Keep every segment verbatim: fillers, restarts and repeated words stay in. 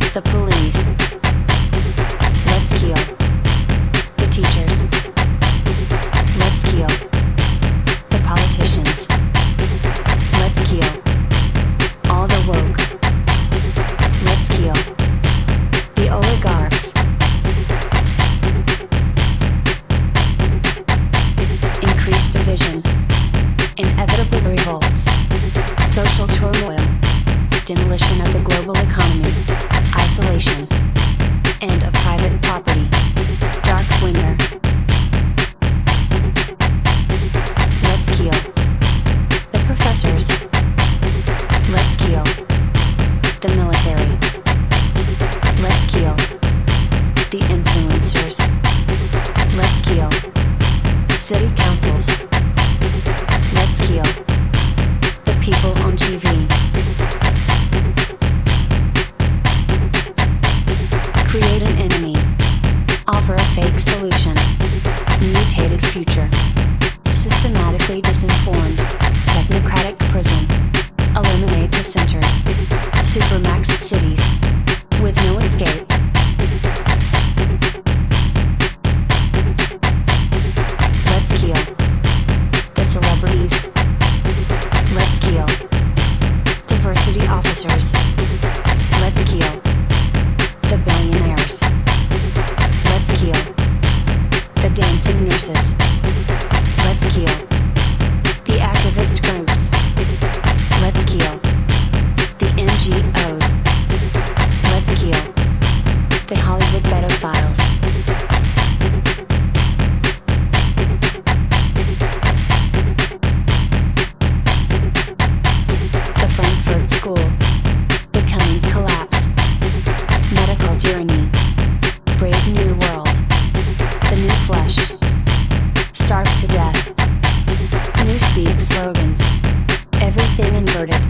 The police. Let's kill. The teachers. Let's kill. The politicians. Let's kill. All the woke. Let's kill. The oligarchs. Increased division. Inevitable revolts. Social turmoil. Demolition of the global economy. Isolation. End of private property. Dark winter. Let's kill. The professors. Let's kill. The military. Let's kill. The influencers. Let's kill. City councils. Let's kill. The people on T V. Create an enemy. Offer a fake solution. Mutated future. Systematically disinformed. Technocratic prison. Eliminate dissenters. Supermax cities. With no escape. Let's kill. The celebrities. Let's kill. Diversity officers. Let's kill. The billionaires. Let's kill. The dancing nurses. Let's kill. The activist groups. Let's kill. The N G Os. Let's kill. The Hollywood pedophiles. The Frankfurt School. The coming collapse. Medical tyranny. Brave new world. The new flesh. Starve to death. Newspeak slogans. Everything inverted.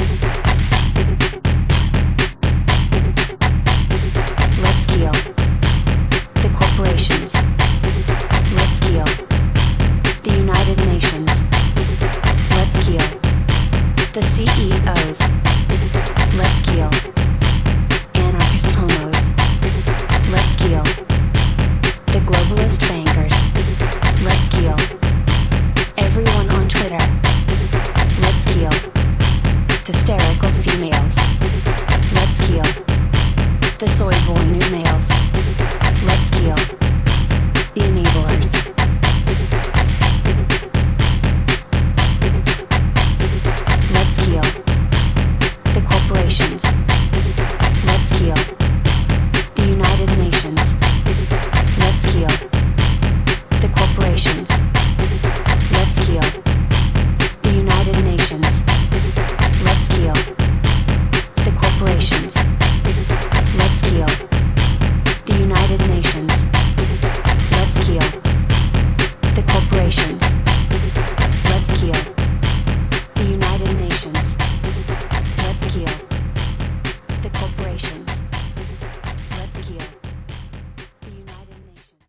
Let's kill. The corporations. Let's kill. The United Nations. Let's kill. The C E Os. Let's kill. Anarchist homos. Let's kill. The globalist bankers. Let's kill. Everyone on Twitter. Let's kill. Hysterical females. Let's kill. The soy boy new males.